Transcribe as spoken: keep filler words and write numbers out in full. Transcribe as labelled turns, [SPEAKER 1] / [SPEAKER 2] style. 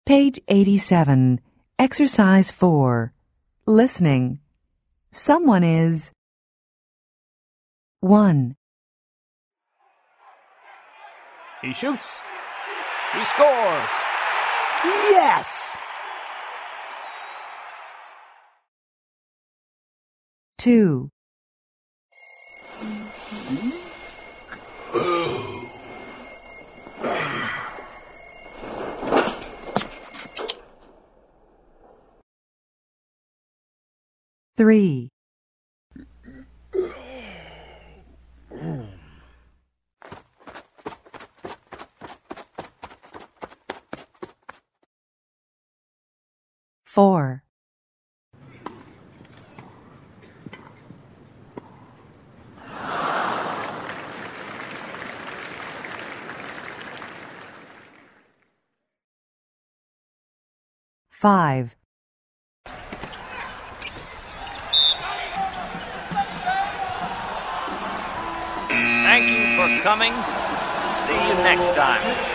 [SPEAKER 1] Page eighty-seven, Exercise four. Listening. Someone is one,
[SPEAKER 2] He shoots. He scores.
[SPEAKER 3] Yes!
[SPEAKER 1] two, three, four, five,
[SPEAKER 2] Thank you for coming. See you next time.